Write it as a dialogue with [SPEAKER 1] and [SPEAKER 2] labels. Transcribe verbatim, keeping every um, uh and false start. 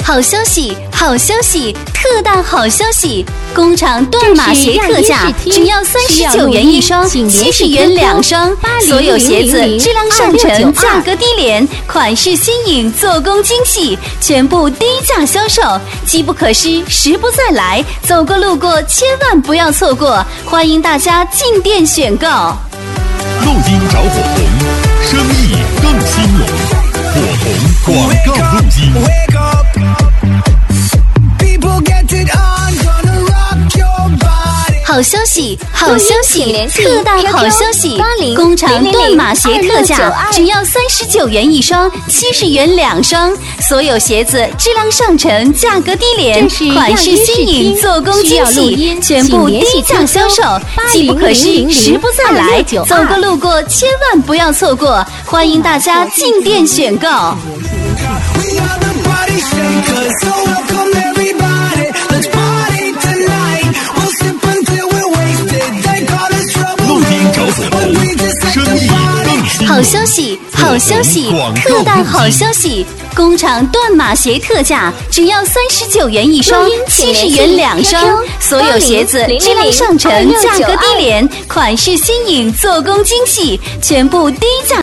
[SPEAKER 1] 好消息，好消息，特大好消息！工厂断码鞋特价，只要三十九元一双，七十元两双。所有鞋子质量上乘，价格低廉，款式新颖，做工精细，全部低价销售，机不可失，时不再来。走过路过，千万不要错过！欢迎大家进店选购。
[SPEAKER 2] 录音找火红，生意更兴隆。火红广告录音。
[SPEAKER 1] 好消息，好消息，特大好消息！工厂断码鞋特价，只要三十九元一双，七十元两双。所有鞋子质量上乘，价格低廉，款式新颖，做工精细，全部低价销售，机不可失，时不再来。走过路过，千万不要错过！欢迎大家进店选购。好消息，好消息，特大好消息！工厂断码鞋特价，只要三十九元一双，七十元两双。所有鞋子质量上乘，价格低廉，款式新颖，做工精细，全部低价。